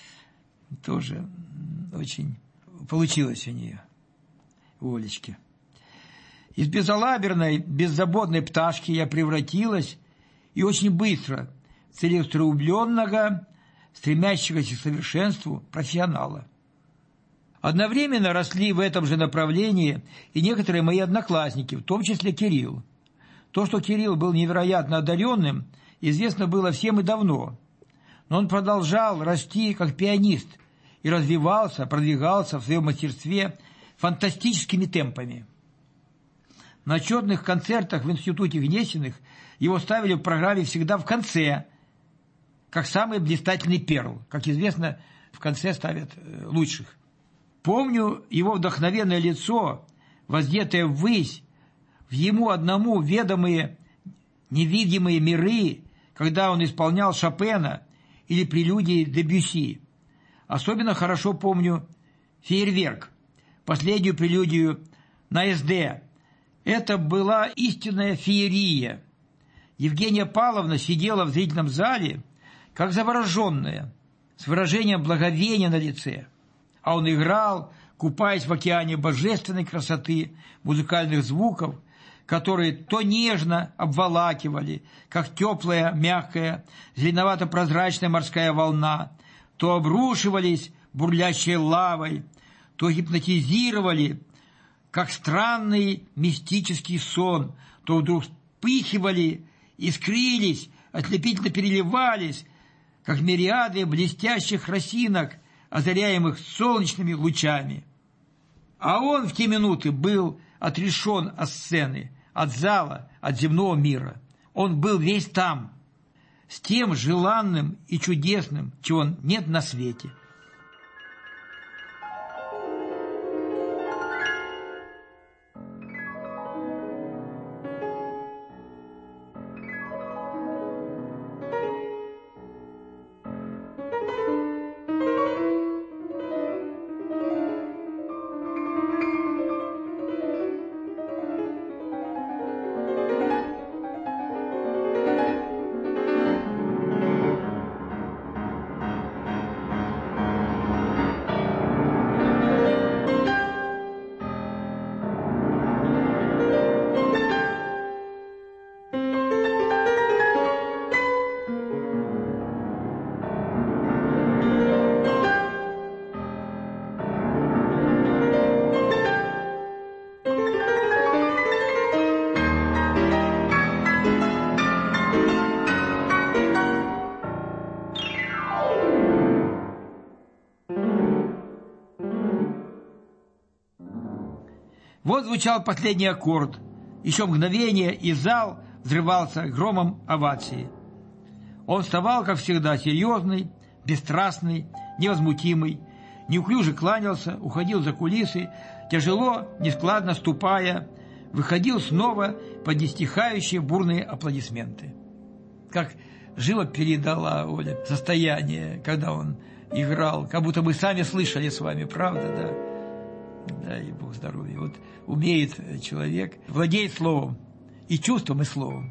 Тоже очень получилось у нее, у Олечки. Из безалаберной, беззаботной пташки я превратилась, и очень быстро, целеустремленного, стремящегося к совершенству профессионала. Одновременно росли в этом же направлении и некоторые мои одноклассники, в том числе Кирилл. То, что Кирилл был невероятно одаренным, известно было всем и давно. Но он продолжал расти как пианист и развивался, продвигался в своем мастерстве фантастическими темпами. На отчетных концертах в институте Гнесиных его ставили в программе всегда в конце, как самый блистательный перл. Как известно, в конце ставят лучших. Помню его вдохновенное лицо, воздетое ввысь, в ему одному ведомые невидимые миры, когда он исполнял Шопена или прелюдии Дебюсси. Особенно хорошо помню «Фейерверк», последнюю прелюдию на эс дэ. Это была истинная феерия. Евгения Павловна сидела в зрительном зале, как завороженная, с выражением благовения на лице. А он играл, купаясь в океане божественной красоты, музыкальных звуков, которые то нежно обволакивали, как теплая, мягкая, зеленовато-прозрачная морская волна, то обрушивались бурлящей лавой, то гипнотизировали, как странный мистический сон, то вдруг вспыхивали, искрились, ослепительно переливались, как мириады блестящих росинок, озаряемых солнечными лучами. А он в те минуты был отрешен от сцены, от зала, от земного мира. Он был весь там, с тем желанным и чудесным, чего нет на свете. Вот звучал последний аккорд. Еще мгновение, и зал взрывался громом овации. Он вставал, как всегда, серьезный, бесстрастный, невозмутимый, неуклюже кланялся, уходил за кулисы, тяжело, нескладно ступая, выходил снова под нестихающие бурные аплодисменты. Как живо передала Оля состояние, когда он играл, как будто мы сами слышали с вами, правда, да? Дай Бог здоровья. Вот умеет человек, владеет словом, и чувством, и словом.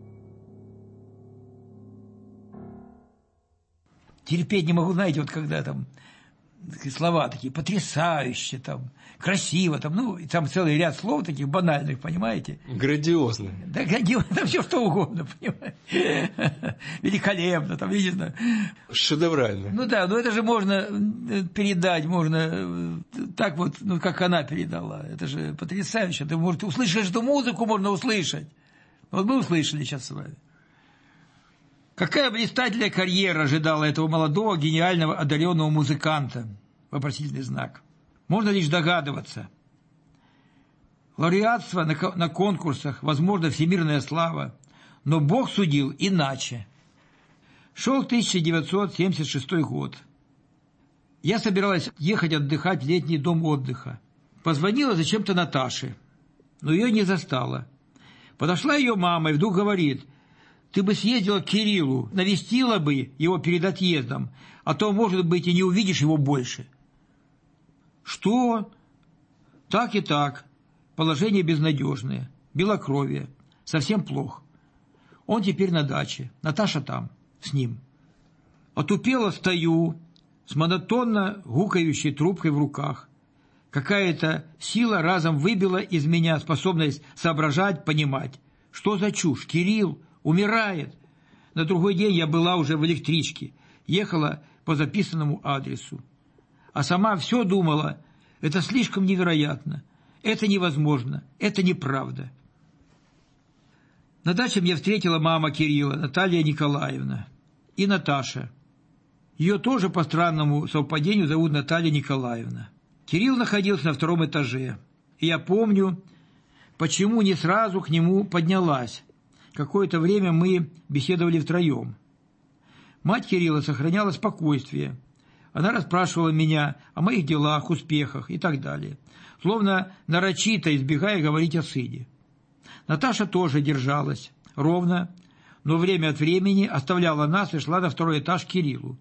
Терпеть не могу, знаете, вот когда там слова такие потрясающе, там, красиво, там, ну, и там целый ряд слов таких банальных, понимаете? Грандиозно. Да, грандиозно, там все что угодно, понимаете? Великолепно, там, я не знаю. Шедеврально. Ну да, но это же можно передать, можно так вот, ну, как она передала. Это же потрясающе. Ты, может, услышишь эту музыку, можно услышать. Вот мы услышали сейчас с вами. Какая блистательная карьера ожидала этого молодого, гениального, одаренного музыканта? Вопросительный знак. Можно лишь догадываться. Лауреатство на, на конкурсах, возможно, всемирная слава, но Бог судил иначе. Шел тысяча девятьсот семьдесят шестой год. Я собиралась ехать отдыхать в летний дом отдыха. Позвонила зачем-то Наташе, но ее не застала. Подошла ее мама и вдруг говорит: ты бы съездила к Кириллу, навестила бы его перед отъездом, а то, может быть, и не увидишь его больше. Что? Так и так. Положение безнадежное, белокровие, совсем плохо. Он теперь на даче, Наташа там, с ним. Отупело стою, с монотонно гукающей трубкой в руках. Какая-то сила разом выбила из меня способность соображать, понимать. Что за чушь? Кирилл умирает. На другой день я была уже в электричке, ехала по записанному адресу. А сама все думала: это слишком невероятно, это невозможно, это неправда. На даче меня встретила мама Кирилла, Наталья Николаевна, и Наташа. Ее тоже по странному совпадению зовут Наталья Николаевна. Кирилл находился на втором этаже, и я помню, почему не сразу к нему поднялась. Какое-то время мы беседовали втроем. Мать Кирилла сохраняла спокойствие. Она расспрашивала меня о моих делах, успехах и так далее, словно нарочито избегая говорить о сыне. Наташа тоже держалась ровно, но время от времени оставляла нас и шла на второй этаж к Кириллу.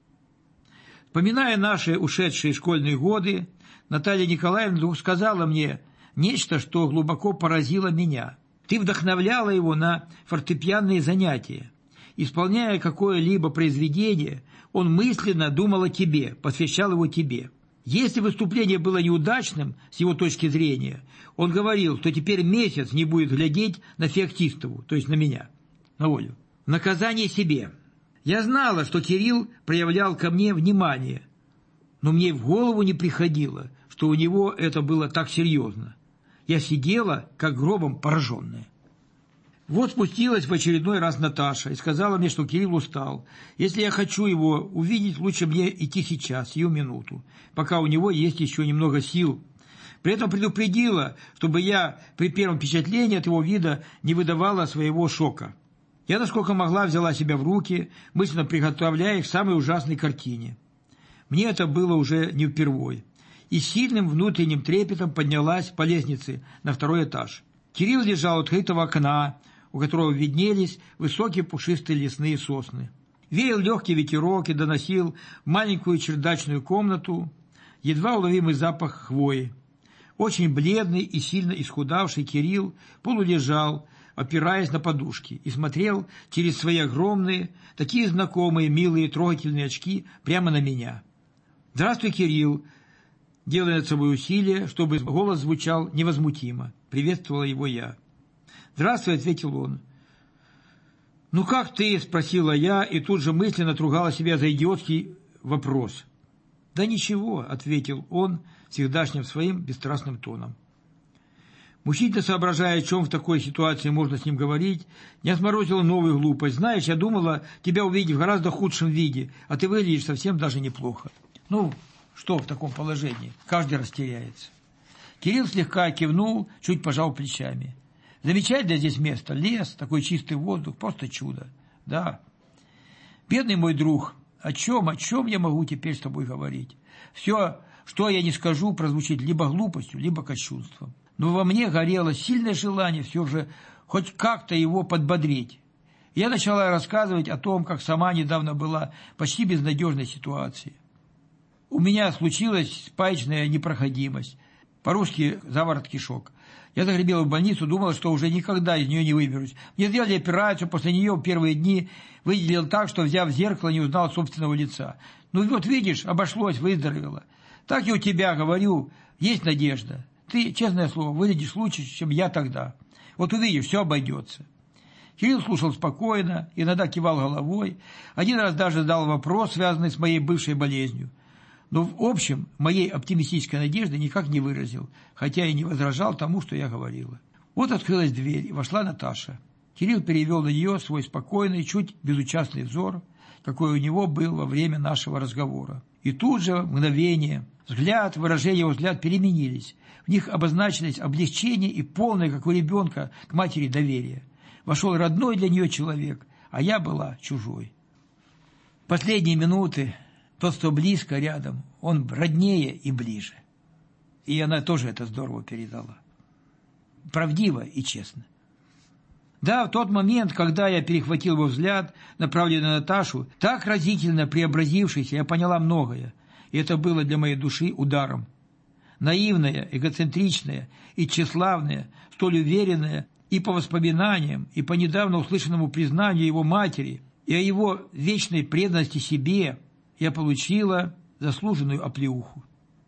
Вспоминая наши ушедшие школьные годы, Наталья Николаевна вдруг сказала мне нечто, что глубоко поразило меня. Ты вдохновляла его на фортепианные занятия. Исполняя какое-либо произведение, он мысленно думал о тебе, посвящал его тебе. Если выступление было неудачным с его точки зрения, он говорил, что теперь месяц не будет глядеть на Феоктистову, то есть на меня, на Олю. Наказание себе. Я знала, что Кирилл проявлял ко мне внимание, но мне в голову не приходило, что у него это было так серьезно. Я сидела, как гробом пораженная. Вот спустилась в очередной раз Наташа и сказала мне, что Кирилл устал. Если я хочу его увидеть, лучше мне идти сейчас, сию минуту, пока у него есть еще немного сил. При этом предупредила, чтобы я при первом впечатлении от его вида не выдавала своего шока. Я, насколько могла, взяла себя в руки, мысленно приготовляя к самой ужасной картине. Мне это было уже не впервой. И сильным внутренним трепетом поднялась по лестнице на второй этаж. Кирилл лежал у открытого окна, у которого виднелись высокие пушистые лесные сосны. Веял легкий ветерок и доносил в маленькую чердачную комнату едва уловимый запах хвои. Очень бледный и сильно исхудавший Кирилл полулежал, опираясь на подушки, и смотрел через свои огромные, такие знакомые, милые, трогательные очки прямо на меня. «Здравствуй, Кирилл!» Делая над собой усилие, чтобы голос звучал невозмутимо, приветствовала его я. «Здравствуй», — ответил он. «Ну как ты?» — спросила я, и тут же мысленно отругала себя за идиотский вопрос. «Да ничего», — ответил он всегдашним своим бесстрастным тоном. Мучительно соображая, о чем в такой ситуации можно с ним говорить, не отморозила новую глупость. «Знаешь, я думала тебя увидеть в гораздо худшем виде, а ты выглядишь совсем даже неплохо». «Ну, что в таком положении? Каждый растеряется». Кирилл слегка кивнул, чуть пожал плечами. Замечательное здесь место, лес, такой чистый воздух, просто чудо. Да. Бедный мой друг, о чем, о чем я могу теперь с тобой говорить? Все, что я не скажу, прозвучит либо глупостью, либо кощунством. Но во мне горело сильное желание все же хоть как-то его подбодрить. Я начала рассказывать о том, как сама недавно была в почти безнадежной ситуации. У меня случилась спаечная непроходимость, по-русски заворот кишок. Я загремела в больницу, думала, что уже никогда из нее не выберусь. Мне сделали операцию, после нее в первые дни выделил так, что, взяв зеркало, не узнал собственного лица. Ну вот видишь, обошлось, выздоровела. Так и у тебя, говорю, есть надежда. Ты, честное слово, выглядишь лучше, чем я тогда. Вот увидишь, все обойдется. Кирилл слушал спокойно, иногда кивал головой. Один раз даже задал вопрос, связанный с моей бывшей болезнью. Но в общем, моей оптимистической надежды никак не выразил, хотя и не возражал тому, что я говорила. Вот открылась дверь, и вошла Наташа. Кирилл перевел на нее свой спокойный, чуть безучастный взор, какой у него был во время нашего разговора. И тут же, в мгновение, взгляд, выражение его взгляд переменились. В них обозначились облегчение и полное, как у ребенка, к матери доверие. Вошел родной для нее человек, а я была чужой. Последние минуты, тот, кто близко рядом, он роднее и ближе. И она тоже это здорово передала. Правдиво и честно. Да, в тот момент, когда я перехватил его взгляд, направленный на Наташу, так разительно преобразившийся, я поняла многое. И это было для моей души ударом. Наивная, эгоцентричная и тщеславная, столь уверенная и по воспоминаниям, и по недавно услышанному признанию его матери, и о его вечной преданности себе, я получила заслуженную оплеуху.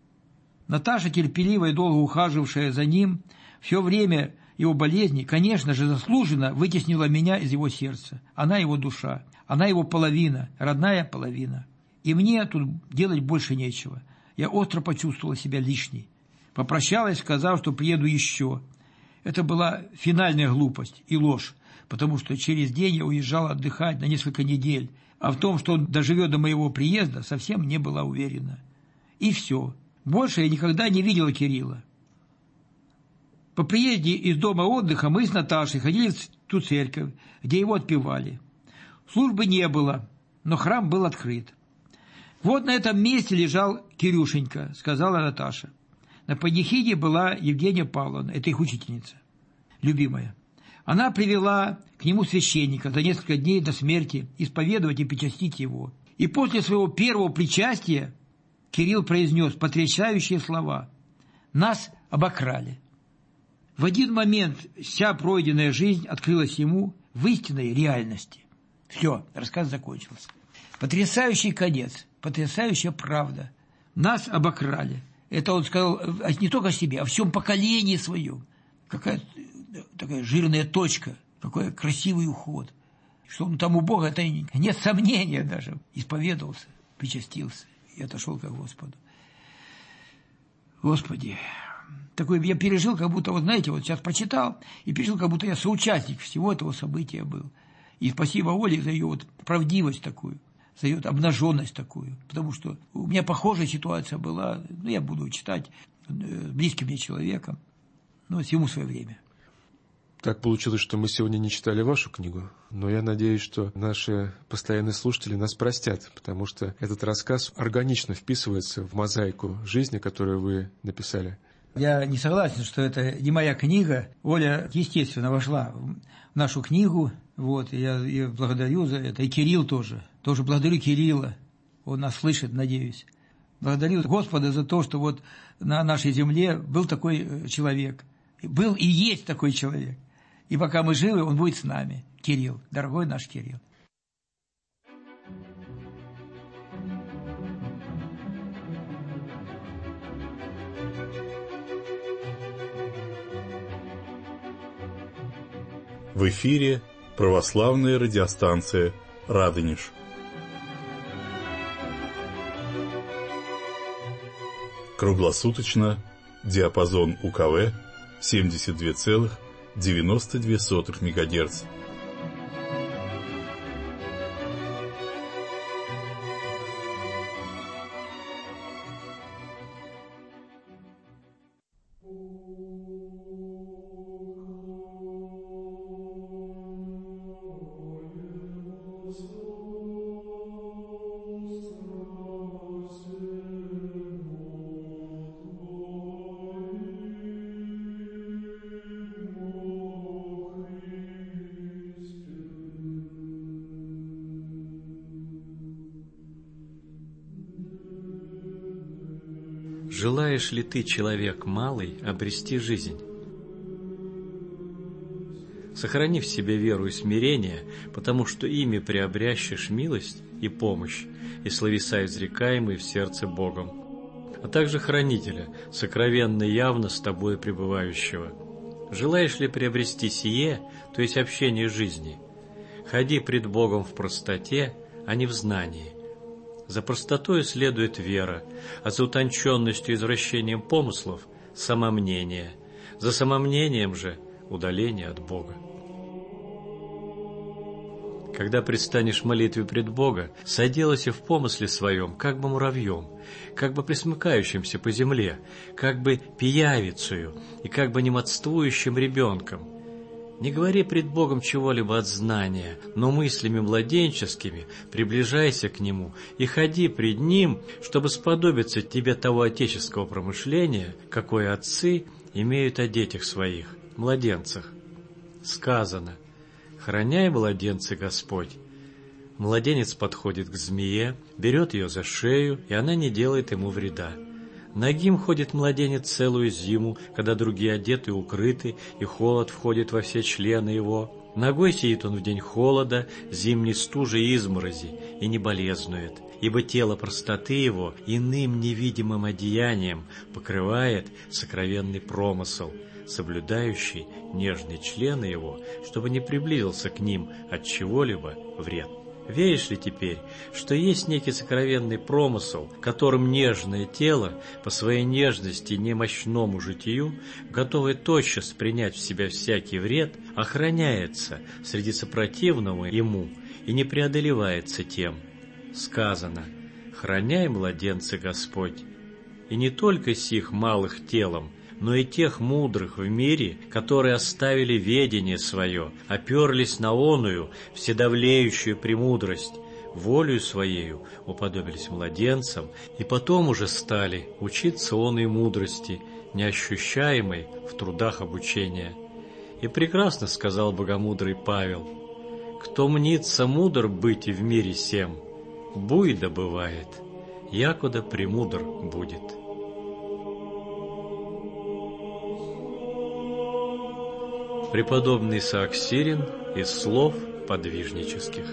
Наташа, терпеливо и долго ухаживавшая за ним, все время его болезни, конечно же, заслуженно вытеснила меня из его сердца. Она его душа, она его половина, родная половина. И мне тут делать больше нечего. Я остро почувствовала себя лишней. Попрощалась, сказав, что приеду еще. Это была финальная глупость и ложь, потому что через день я уезжала отдыхать на несколько недель, а в том, что он доживет до моего приезда, совсем не была уверена. И все. Больше я никогда не видела Кирилла. По приезде из дома отдыха мы с Наташей ходили в ту церковь, где его отпевали. Службы не было, но храм был открыт. «Вот на этом месте лежал Кирюшенька», — сказала Наташа. На панихиде была Евгения Павловна, это их учительница, любимая. Она привела к нему священника за несколько дней до смерти исповедовать и причастить его. И после своего первого причастия Кирилл произнес потрясающие слова: «Нас обокрали». В один момент вся пройденная жизнь открылась ему в истинной реальности. Все, рассказ закончился. Потрясающий конец, потрясающая правда. Нас обокрали. Это он сказал не только о себе, а о всем поколении своем. Какая такая жирная точка, какой красивый уход. Что он там у Бога, это нет сомнения даже. Исповедовался, причастился и отошел к Господу. Господи, такой я пережил, как будто, вот знаете, вот сейчас прочитал, и пережил, как будто я соучастник всего этого события был. И спасибо Оле за ее вот правдивость такую, за ее обнаженность такую, потому что у меня похожая ситуация была, ну, я буду читать с близким мне человеком, но всему свое время. Так получилось, что мы сегодня не читали вашу книгу, но я надеюсь, что наши постоянные слушатели нас простят, потому что этот рассказ органично вписывается в мозаику жизни, которую вы написали. Я не согласен, что это не моя книга. Оля, естественно, вошла в нашу книгу, вот, и я ее благодарю за это. И Кирилл тоже. Тоже благодарю Кирилла. Он нас слышит, надеюсь. Благодарю Господа за то, что вот на нашей земле был такой человек. Был и есть такой человек. И пока мы живы, он будет с нами. Кирилл, дорогой наш Кирилл. В эфире православная радиостанция «Радонеж». Круглосуточно диапазон УКВ семьдесят два целых девяносто две сотых мегагерца. Желаешь ли ты, человек малый, обрести жизнь? Сохрани в себе веру и смирение, потому что ими приобрящешь милость и помощь, и словеса изрекаемые в сердце Богом, а также хранителя, сокровенно и явно с тобой пребывающего. Желаешь ли приобрести сие, то есть общение жизни? Ходи пред Богом в простоте, а не в знании. За простотою следует вера, а за утонченностью и извращением помыслов – самомнение, за самомнением же – удаление от Бога. Когда предстанешь в молитве пред Бога, соделайся в помысле своем, как бы муравьем, как бы пресмыкающимся по земле, как бы пиявицею и как бы немодствующим ребенком. Не говори пред Богом чего-либо от знания, но мыслями младенческими приближайся к Нему и ходи пред Ним, чтобы сподобиться тебе того отеческого промышления, какое отцы имеют о детях своих, младенцах. Сказано: «Храняй, младенца, Господь». Младенец подходит к змее, берет ее за шею, и она не делает ему вреда. Нагим ходит младенец целую зиму, когда другие одеты и укрыты, и холод входит во все члены его. Нагой сидит он в день холода, зимней стужи и изморози, и не болезнует, ибо тело простоты его иным невидимым одеянием покрывает сокровенный промысел, соблюдающий нежные члены его, чтобы не приблизился к ним от чего-либо вред. Веришь ли теперь, что есть некий сокровенный промысел, которым нежное тело, по своей нежности и немощному житию, готовое тотчас принять в себя всякий вред, охраняется среди сопротивного ему и не преодолевается тем? Сказано: «Храняй, младенца, Господь». И не только сих малых телом, но и тех мудрых в мире, которые оставили ведение свое, оперлись на оную вседавлеющую премудрость, волею своею уподобились младенцам, и потом уже стали учиться оной мудрости, неощущаемой в трудах обучения. И прекрасно сказал богомудрый Павел: «Кто мнится мудр быть и в мире сем, буй добывает, якуда премудр будет». Преподобный Исаак Сирин из слов подвижнических.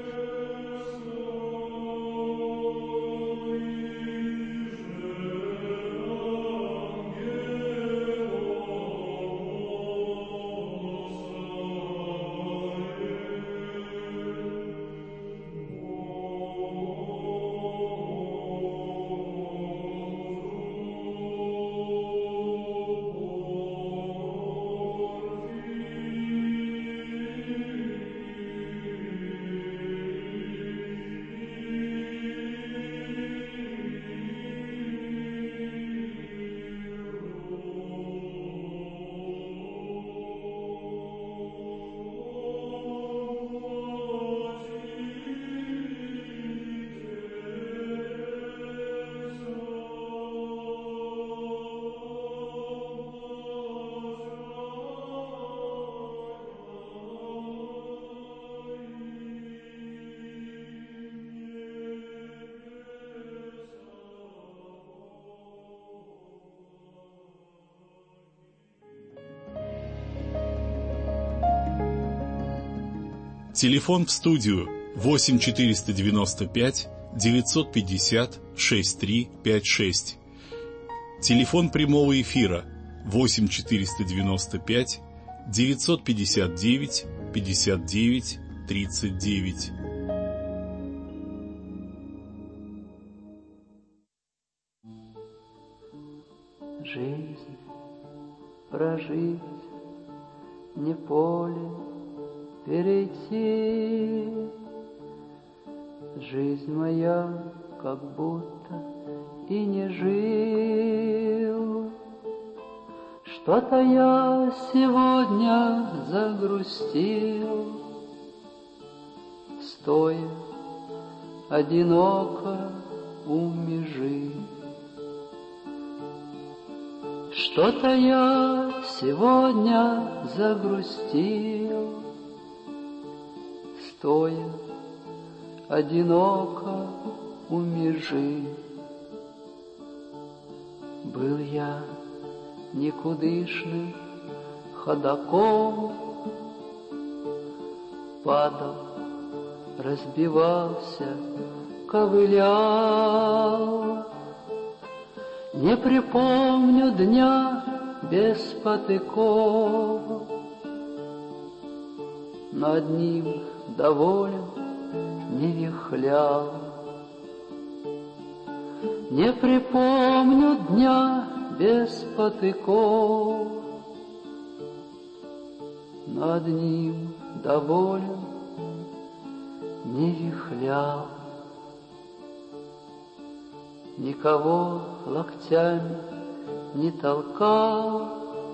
Телефон в студию восемь четыреста девяносто пять девятьсот пятьдесят шестьдесят три пятьдесят шесть. Телефон прямого эфира восемь четыреста девяносто пять девятьсот пятьдесят девять пятьдесят девять тридцать девять. Жизнь прожить, не поле перейти. Жизнь моя как будто и не жил. Что-то я сегодня загрустил, стоя одиноко у межи. Что-то я сегодня загрустил, стоя одиноко у межи. Был я никудышным ходоком, падал, разбивался, ковылял. Не припомню дня без потыков, но одним доволен не вихлял. Не припомню дня без потыков, но одним доволен не вихлял. Никого локтями не толкал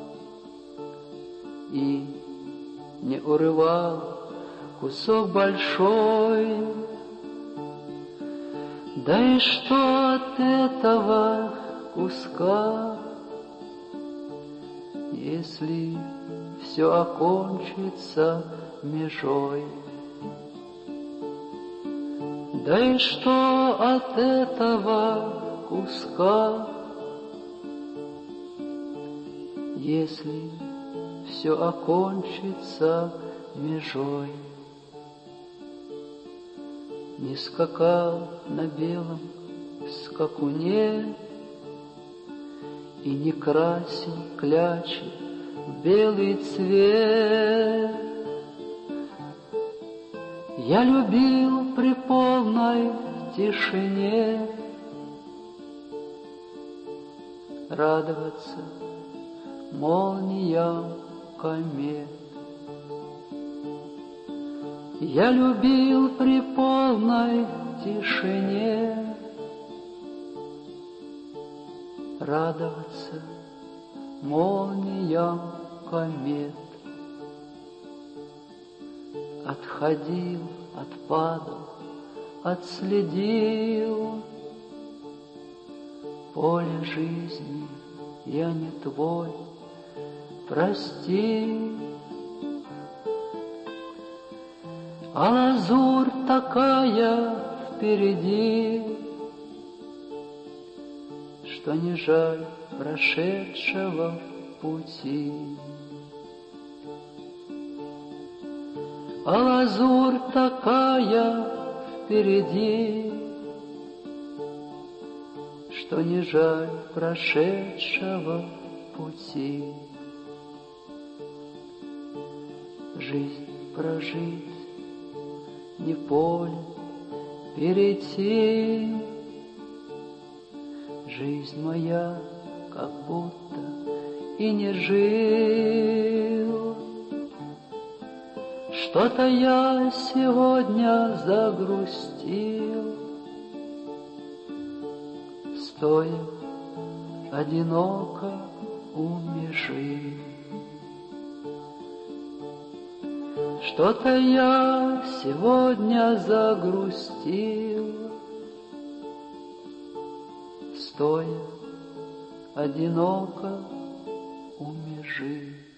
и не урывал кусок большой. Да и что от этого куска, если все окончится межой? Да и что от этого куска, если все окончится межой? Не скакал на белом скакуне и не красил клячи в белый цвет. Я любил при полной тишине радоваться молниям комет. Я любил при полной тишине радоваться молниям комет. Отходил, отпадал, отследил поле жизни, я не твой, прости. А лазурь такая впереди, что не жаль прошедшего пути. А лазурь такая впереди, что не жаль прошедшего пути. Жизнь прожить, не поле перейти. Жизнь моя как будто и не жил. Что-то я сегодня загрустил, стоя одиноко у межи. Что-то я сегодня загрустил, стоя одиноко у межи.